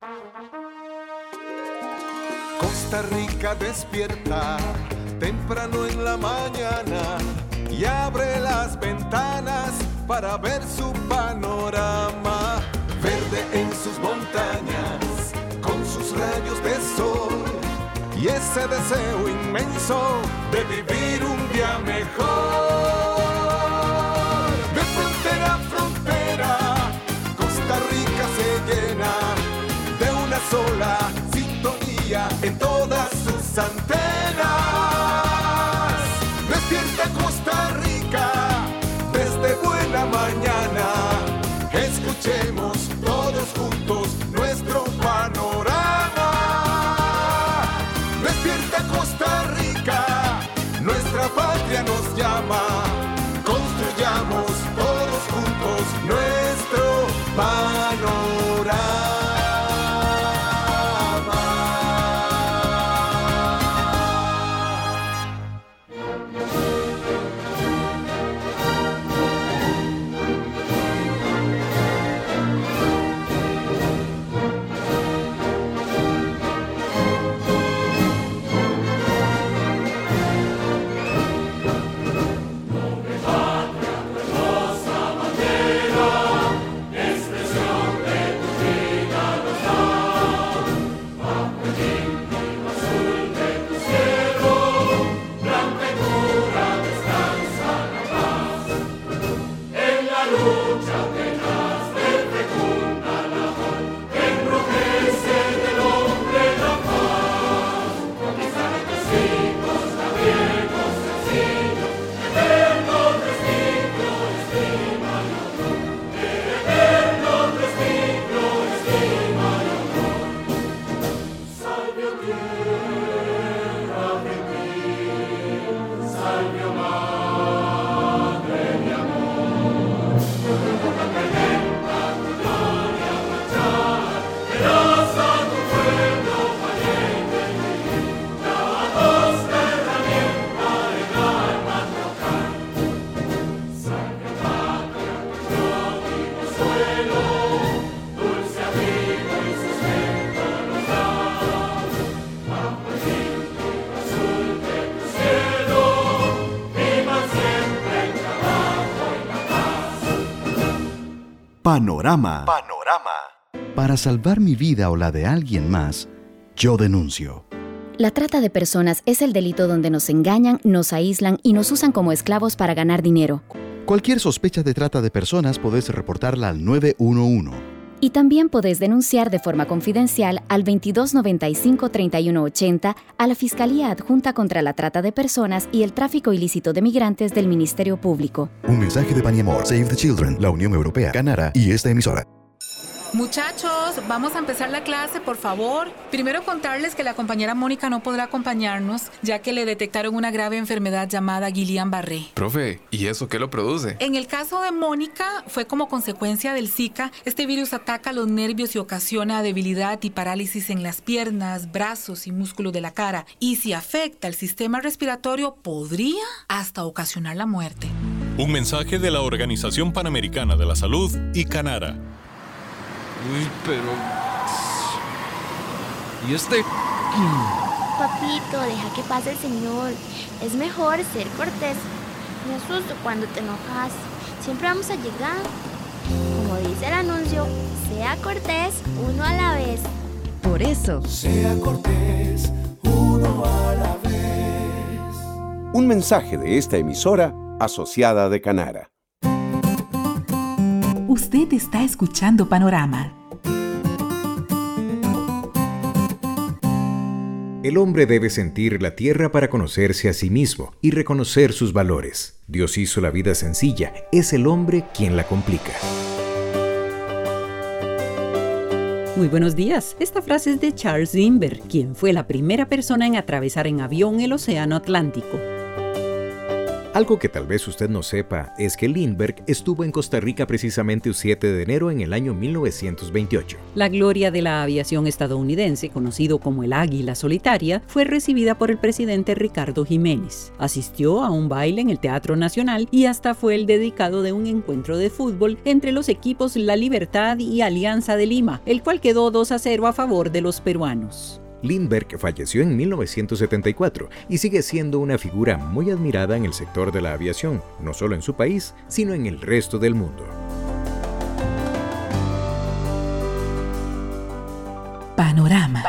Costa Rica despierta temprano en la mañana y abre las ventanas para ver su panorama. Verde en sus montañas, con sus rayos de sol y ese deseo inmenso de vivir un día mejor. De frontera a frontera, Costa Rica se llena de una sola sintonía en todas sus antenas. Despierta Costa Rica desde buena mañana. Escuchemos todos juntos nuestro panorama. Despierta Costa Rica, nuestra patria nos llama. Construyamos todos juntos nuestro panorama. Panorama. Para salvar mi vida o la de alguien más, yo denuncio. La trata de personas es el delito donde nos engañan, nos aíslan y nos usan como esclavos para ganar dinero. Cualquier sospecha de trata de personas podés reportarla al 911. Y también podés denunciar de forma confidencial al 2295-3180 a la Fiscalía Adjunta contra la Trata de Personas y el Tráfico Ilícito de Migrantes del Ministerio Público. Un mensaje de Paniamor, Save the Children, la Unión Europea, Canara y esta emisora. Muchachos, vamos a empezar la clase, por favor. Primero contarles que la compañera Mónica no podrá acompañarnos, ya que le detectaron una grave enfermedad llamada Guillain-Barré. Profe, ¿y eso qué lo produce? En el caso de Mónica, fue como consecuencia del Zika. Este virus ataca los nervios y ocasiona debilidad y parálisis en las piernas, brazos y músculos de la cara. Y si afecta el sistema respiratorio, podría hasta ocasionar la muerte. Un mensaje de la Organización Panamericana de la Salud y Canara. Uy, pero... ¿Y este? Papito, deja que pase el señor. Es mejor ser cortés. Me asusto cuando te enojas. Siempre vamos a llegar. Como dice el anuncio, sea cortés, uno a la vez. Por eso, Sea cortés, uno a la vez. Un mensaje de esta emisora asociada de Canara. Usted está escuchando Panorama. El hombre debe sentir la tierra para conocerse a sí mismo y reconocer sus valores. Dios hizo la vida sencilla, es el hombre quien la complica. Muy buenos días. Esta frase es de Charles Lindbergh, quien fue la primera persona en atravesar en avión el Océano Atlántico. Algo que tal vez usted no sepa es que Lindbergh estuvo en Costa Rica precisamente el 7 de enero en el año 1928. La gloria de la aviación estadounidense, conocido como el Águila Solitaria, fue recibida por el presidente Ricardo Jiménez. Asistió a un baile en el Teatro Nacional y hasta fue el dedicado de un encuentro de fútbol entre los equipos La Libertad y Alianza de Lima, el cual quedó 2-0 a favor de los peruanos. Lindbergh falleció en 1974 y sigue siendo una figura muy admirada en el sector de la aviación, no solo en su país, sino en el resto del mundo. Panorama.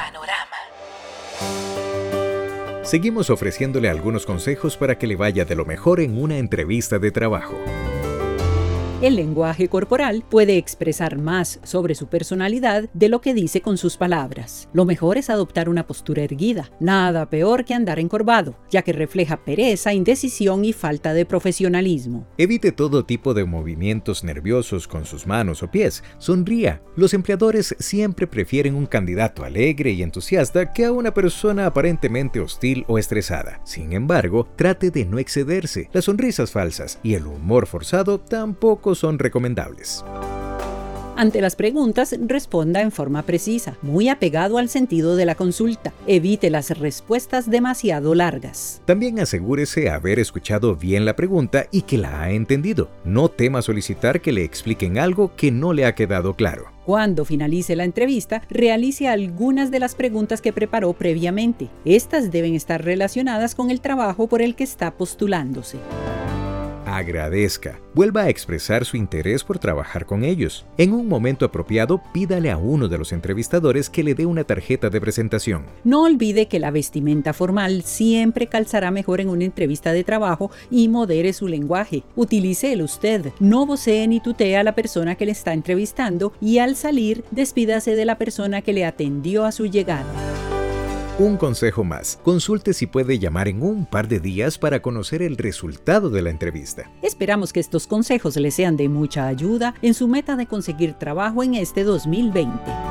Seguimos ofreciéndole algunos consejos para que le vaya de lo mejor en una entrevista de trabajo. El lenguaje corporal puede expresar más sobre su personalidad de lo que dice con sus palabras. Lo mejor es adoptar una postura erguida, nada peor que andar encorvado, ya que refleja pereza, indecisión y falta de profesionalismo. Evite todo tipo de movimientos nerviosos con sus manos o pies. Sonría. Los empleadores siempre prefieren un candidato alegre y entusiasta que a una persona aparentemente hostil o estresada. Sin embargo, trate de no excederse. Las sonrisas falsas y el humor forzado tampoco son recomendables. Ante las preguntas, responda en forma precisa, muy apegado al sentido de la consulta. Evite las respuestas demasiado largas. También asegúrese haber escuchado bien la pregunta y que la ha entendido. No tema solicitar que le expliquen algo que no le ha quedado claro. Cuando finalice la entrevista, realice algunas de las preguntas que preparó previamente. Estas deben estar relacionadas con el trabajo por el que está postulándose. Agradezca. Vuelva a expresar su interés por trabajar con ellos. En un momento apropiado, pídale a uno de los entrevistadores que le dé una tarjeta de presentación. No olvide que la vestimenta formal siempre calzará mejor en una entrevista de trabajo y modere su lenguaje. Utilice el usted. No vocee ni tutee a la persona que le está entrevistando y al salir, despídase de la persona que le atendió a su llegada. Un consejo más, consulte si puede llamar en un par de días para conocer el resultado de la entrevista. Esperamos que estos consejos le sean de mucha ayuda en su meta de conseguir trabajo en este 2020.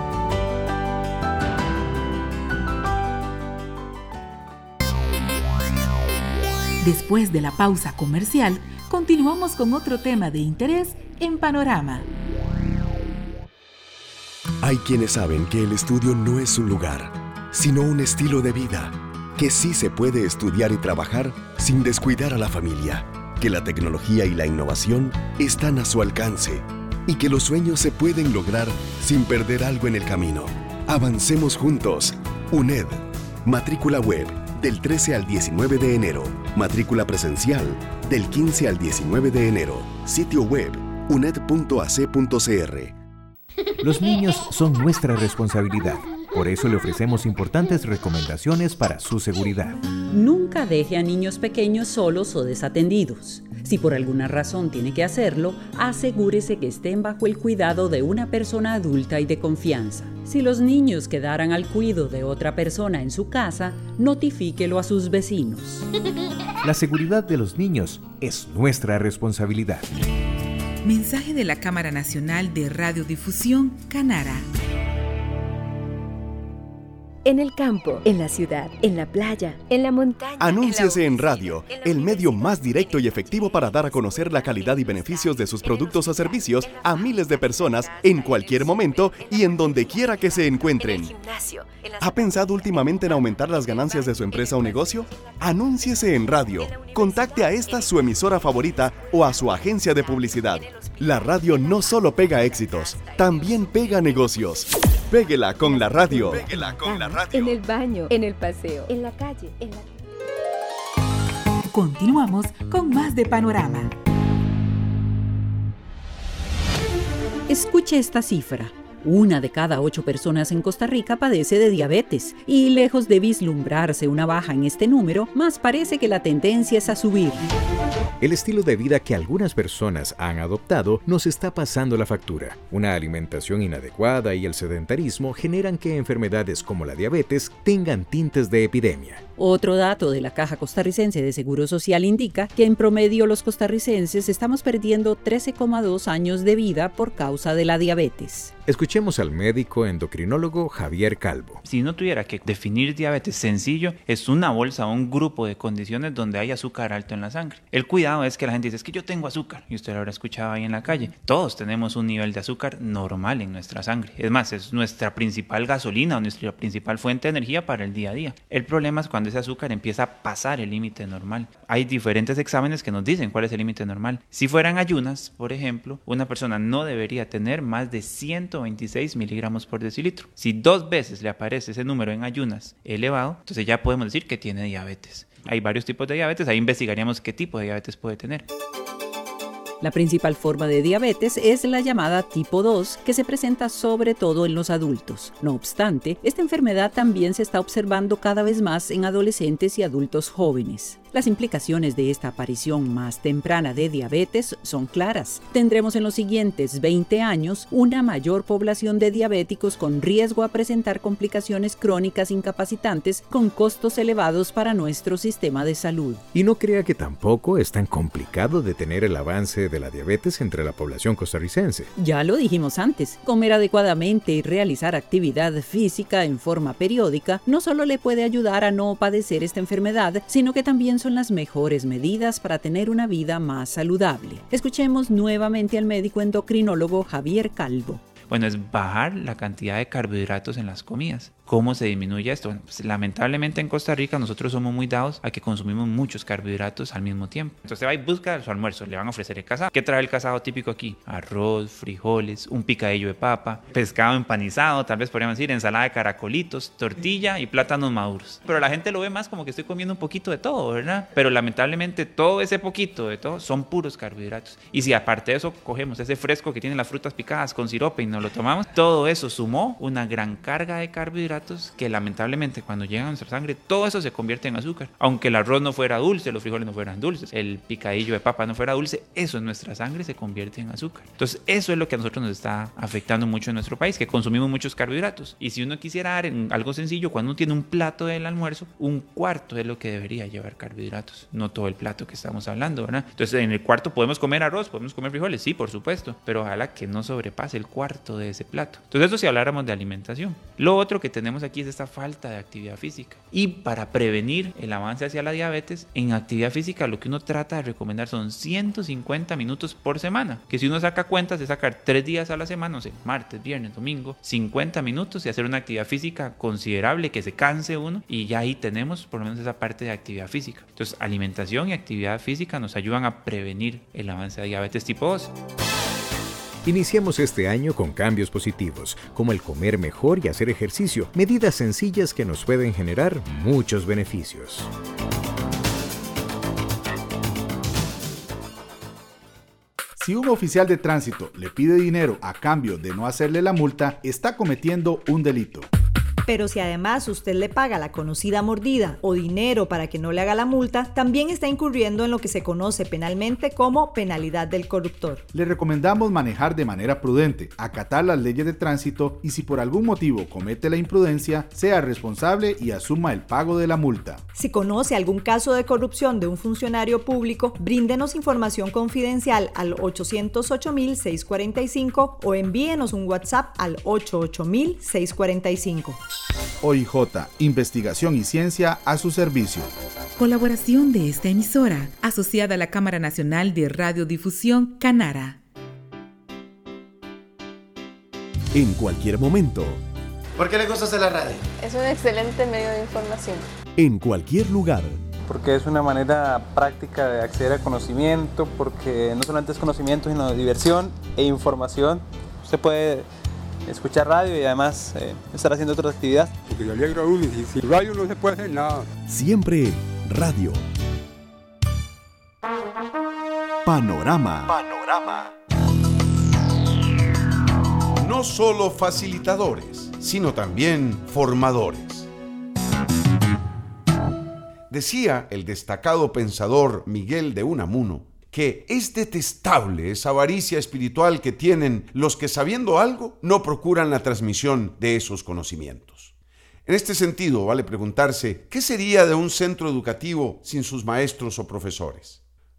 Después de la pausa comercial, continuamos con otro tema de interés en Panorama. Hay quienes saben que el estudio no es un lugar, sino un estilo de vida, que sí se puede estudiar y trabajar sin descuidar a la familia, que la tecnología y la innovación están a su alcance y que los sueños se pueden lograr sin perder algo en el camino. Avancemos juntos. UNED. Matrícula web del 13 al 19 de enero. Matrícula presencial del 15 al 19 de enero. Sitio web uned.ac.cr. Los niños son nuestra responsabilidad. Por eso le ofrecemos importantes recomendaciones para su seguridad. Nunca deje a niños pequeños solos o desatendidos. Si por alguna razón tiene que hacerlo, asegúrese que estén bajo el cuidado de una persona adulta y de confianza. Si los niños quedaran al cuidado de otra persona en su casa, notifíquelo a sus vecinos. La seguridad de los niños es nuestra responsabilidad. Mensaje de la Cámara Nacional de Radiodifusión, Canara. En el campo, en la ciudad, en la playa, en la montaña. Anúnciese en radio, el medio más directo y efectivo para dar a conocer la calidad y beneficios de sus productos o servicios a miles de personas en cualquier momento y en donde quiera que se encuentren. ¿Ha pensado últimamente en aumentar las ganancias de su empresa o negocio? Anúnciese en radio. Contacte a esta su emisora favorita o a su agencia de publicidad. La radio no solo pega éxitos, también pega negocios. Péguela con la radio. Péguela con la radio. En el baño, en el paseo, en la calle, en la... Continuamos con más de Panorama. Escuche esta cifra. 1 de cada 8 personas en Costa Rica padece de diabetes y lejos de vislumbrarse una baja en este número, más parece que la tendencia es a subir. El estilo de vida que algunas personas han adoptado nos está pasando la factura. Una alimentación inadecuada y el sedentarismo generan que enfermedades como la diabetes tengan tintes de epidemia. Otro dato de la Caja Costarricense de Seguro Social indica que en promedio los costarricenses estamos perdiendo 13,2 años de vida por causa de la diabetes. Escuchemos al médico endocrinólogo Javier Calvo. Si no tuviera que definir diabetes sencillo, es una bolsa o un grupo de condiciones donde hay azúcar alto en la sangre. El cuidado es que la gente dice, es que yo tengo azúcar, y usted lo habrá escuchado ahí en la calle. Todos tenemos un nivel de azúcar normal en nuestra sangre. Es más, es nuestra principal gasolina o nuestra principal fuente de energía para el día a día. El problema es cuando ese azúcar empieza a pasar el límite normal. Hay diferentes exámenes que nos dicen cuál es el límite normal. Si fueran ayunas, por ejemplo, una persona no debería tener más de 126 miligramos por decilitro. Si 2 veces le aparece ese número en ayunas elevado, entonces ya podemos decir que tiene diabetes. Hay varios tipos de diabetes, ahí investigaríamos qué tipo de diabetes puede tener. La principal forma de diabetes es la llamada tipo 2, que se presenta sobre todo en los adultos. No obstante, esta enfermedad también se está observando cada vez más en adolescentes y adultos jóvenes. Las implicaciones de esta aparición más temprana de diabetes son claras. Tendremos en los siguientes 20 años una mayor población de diabéticos con riesgo a presentar complicaciones crónicas incapacitantes con costos elevados para nuestro sistema de salud. Y no crea que tampoco es tan complicado detener el avance de la diabetes entre la población costarricense. Ya lo dijimos antes, comer adecuadamente y realizar actividad física en forma periódica no solo le puede ayudar a no padecer esta enfermedad, sino que también son las mejores medidas para tener una vida más saludable. Escuchemos nuevamente al médico endocrinólogo Javier Calvo. Bueno, es bajar la cantidad de carbohidratos en las comidas. ¿Cómo se disminuye esto? Bueno, pues lamentablemente en Costa Rica nosotros somos muy dados a que consumimos muchos carbohidratos al mismo tiempo. Entonces va y busca su almuerzo, le van a ofrecer el casado. ¿Qué trae el casado típico aquí? Arroz, frijoles, un picadillo de papa, pescado empanizado, tal vez podríamos decir ensalada de caracolitos, tortilla y plátanos maduros. Pero la gente lo ve más como que estoy comiendo un poquito de todo, ¿verdad? Pero lamentablemente todo ese poquito de todo son puros carbohidratos. Y si aparte de eso cogemos ese fresco que tiene las frutas picadas con sirope y nos lo tomamos, todo eso sumó una gran carga de carbohidratos que lamentablemente cuando llegan a nuestra sangre todo eso se convierte en azúcar. Aunque el arroz no fuera dulce, los frijoles no fueran dulces, el picadillo de papa no fuera dulce, eso en nuestra sangre se convierte en azúcar. Entonces eso es lo que a nosotros nos está afectando mucho en nuestro país, que consumimos muchos carbohidratos. Y si uno quisiera dar en algo sencillo, cuando uno tiene un plato del almuerzo, 1/4 es lo que debería llevar carbohidratos, no todo el plato que estamos hablando, ¿verdad? Entonces en el cuarto podemos comer arroz, podemos comer frijoles, sí, por supuesto, pero ojalá que no sobrepase el 1/4 de ese plato. Entonces eso si habláramos de alimentación. Lo otro que tenemos aquí es esta falta de actividad física. Y para prevenir el avance hacia la diabetes, en actividad física lo que uno trata de recomendar son 150 minutos por semana, que si uno saca cuentas de sacar 3 días a la semana, no sé, martes, viernes, domingo, 50 minutos y hacer una actividad física considerable, que se canse uno, y ya ahí tenemos por lo menos esa parte de actividad física. Entonces alimentación y actividad física nos ayudan a prevenir el avance de diabetes tipo 2. Iniciamos este año con cambios positivos, como el comer mejor y hacer ejercicio, medidas sencillas que nos pueden generar muchos beneficios. Si un oficial de tránsito le pide dinero a cambio de no hacerle la multa, está cometiendo un delito. Pero si además usted le paga la conocida mordida o dinero para que no le haga la multa, también está incurriendo en lo que se conoce penalmente como penalidad del corruptor. Le recomendamos manejar de manera prudente, acatar las leyes de tránsito y si por algún motivo comete la imprudencia, sea responsable y asuma el pago de la multa. Si conoce algún caso de corrupción de un funcionario público, bríndenos información confidencial al 808-645 o envíenos un WhatsApp al 88000-645. OIJ, investigación y ciencia a su servicio. Colaboración de esta emisora, asociada a la Cámara Nacional de Radiodifusión, Canara. En cualquier momento. ¿Por qué le gusta hacer la radio? Es un excelente medio de información. En cualquier lugar. Porque es una manera práctica de acceder a conocimiento, porque no solamente es conocimiento, sino diversión e información. Se puede escuchar radio y además estar haciendo otras actividades. Porque yo alegro a uno y sin radio no se puede hacer nada. Siempre radio. Panorama. No solo facilitadores, sino también formadores. Decía el destacado pensador Miguel de Unamuno que es detestable esa avaricia espiritual que tienen los que sabiendo algo no procuran la transmisión de esos conocimientos. En este sentido, vale preguntarse, ¿qué sería de un centro educativo sin sus maestros o profesores?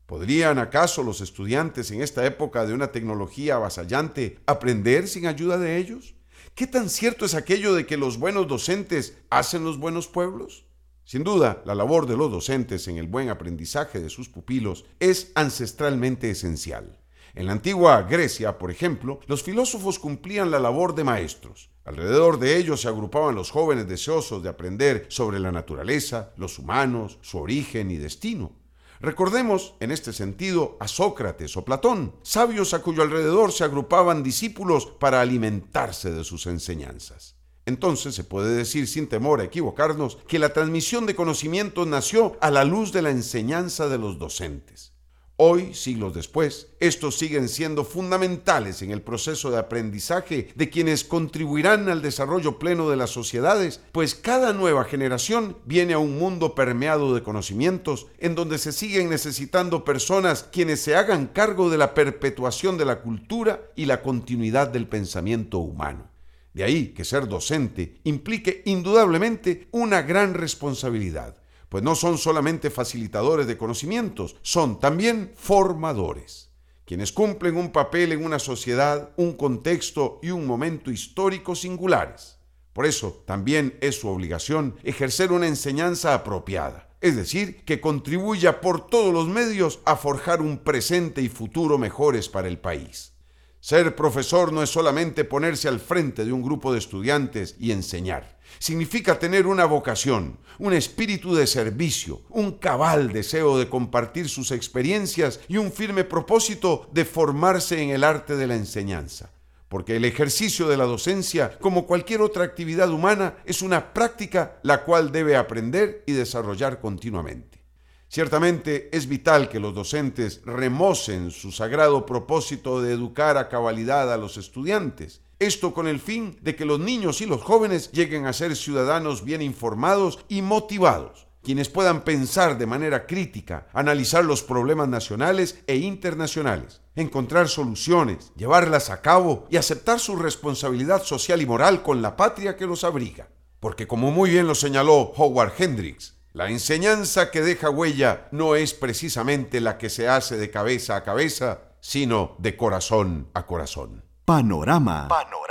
¿Podrían acaso los estudiantes en esta época de una tecnología avasallante aprender sin ayuda de ellos? ¿Qué tan cierto es aquello de que los buenos docentes hacen los buenos pueblos? Sin duda, la labor de los docentes en el buen aprendizaje de sus pupilos es ancestralmente esencial. En la antigua Grecia, por ejemplo, los filósofos cumplían la labor de maestros. Alrededor de ellos se agrupaban los jóvenes deseosos de aprender sobre la naturaleza, los humanos, su origen y destino. Recordemos, en este sentido, a Sócrates o Platón, sabios a cuyo alrededor se agrupaban discípulos para alimentarse de sus enseñanzas. Entonces se puede decir sin temor a equivocarnos que la transmisión de conocimientos nació a la luz de la enseñanza de los docentes. Hoy, siglos después, estos siguen siendo fundamentales en el proceso de aprendizaje de quienes contribuirán al desarrollo pleno de las sociedades, pues cada nueva generación viene a un mundo permeado de conocimientos en donde se siguen necesitando personas quienes se hagan cargo de la perpetuación de la cultura y la continuidad del pensamiento humano. De ahí que ser docente implique indudablemente una gran responsabilidad, pues no son solamente facilitadores de conocimientos, son también formadores, quienes cumplen un papel en una sociedad, un contexto y un momento histórico singulares. Por eso, también es su obligación ejercer una enseñanza apropiada, es decir, que contribuya por todos los medios a forjar un presente y futuro mejores para el país. Ser profesor no es solamente ponerse al frente de un grupo de estudiantes y enseñar. Significa tener una vocación, un espíritu de servicio, un cabal deseo de compartir sus experiencias y un firme propósito de formarse en el arte de la enseñanza. Porque el ejercicio de la docencia, como cualquier otra actividad humana, es una práctica la cual debe aprender y desarrollar continuamente. Ciertamente es vital que los docentes remocen su sagrado propósito de educar a cabalidad a los estudiantes. Esto con el fin de que los niños y los jóvenes lleguen a ser ciudadanos bien informados y motivados, quienes puedan pensar de manera crítica, analizar los problemas nacionales e internacionales, encontrar soluciones, llevarlas a cabo y aceptar su responsabilidad social y moral con la patria que los abriga. Porque como muy bien lo señaló Howard Hendricks, la enseñanza que deja huella no es precisamente la que se hace de cabeza a cabeza, sino de corazón a corazón. Panorama.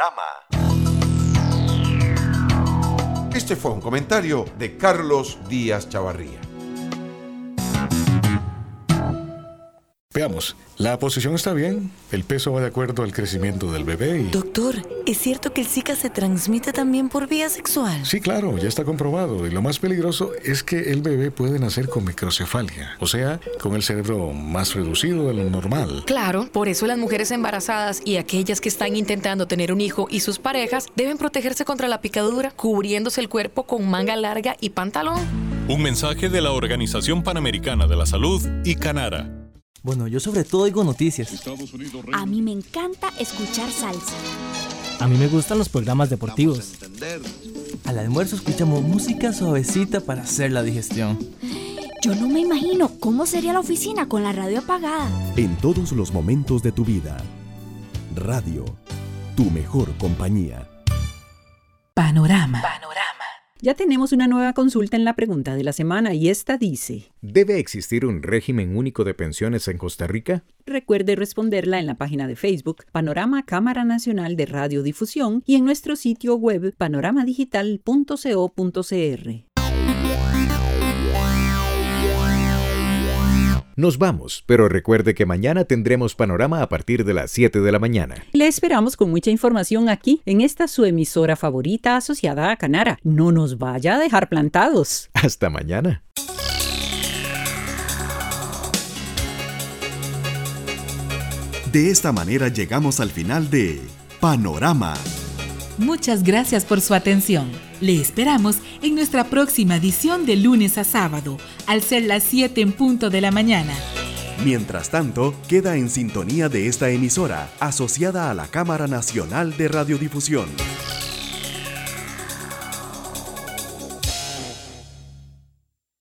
Este fue un comentario de Carlos Díaz Chavarría. Veamos, la posición está bien, el peso va de acuerdo al crecimiento del bebé y... Doctor, ¿es cierto que el Zika se transmite también por vía sexual? Sí, claro, ya está comprobado. Y lo más peligroso es que el bebé puede nacer con microcefalia, o sea, con el cerebro más reducido de lo normal. Claro, por eso las mujeres embarazadas y aquellas que están intentando tener un hijo y sus parejas deben protegerse contra la picadura, cubriéndose el cuerpo con manga larga y pantalón. Un mensaje de la Organización Panamericana de la Salud y Canara. Bueno, yo sobre todo oigo noticias. A mí me encanta escuchar salsa. A mí me gustan los programas deportivos. Al almuerzo escuchamos música suavecita para hacer la digestión. Yo no me imagino cómo sería la oficina con la radio apagada. En todos los momentos de tu vida. Radio, tu mejor compañía. Panorama. Ya tenemos una nueva consulta en la pregunta de la semana y esta dice: ¿debe existir un régimen único de pensiones en Costa Rica? Recuerde responderla en la página de Facebook Panorama Cámara Nacional de Radiodifusión y en nuestro sitio web panoramadigital.co.cr. Nos vamos, pero recuerde que mañana tendremos Panorama a partir de las 7 de la mañana. Le esperamos con mucha información aquí, en esta su emisora favorita asociada a Canara. No nos vaya a dejar plantados. Hasta mañana. De esta manera llegamos al final de Panorama. Muchas gracias por su atención. Le esperamos en nuestra próxima edición de lunes a sábado, al ser las 7 en punto de la mañana. Mientras tanto, queda en sintonía de esta emisora, asociada a la Cámara Nacional de Radiodifusión.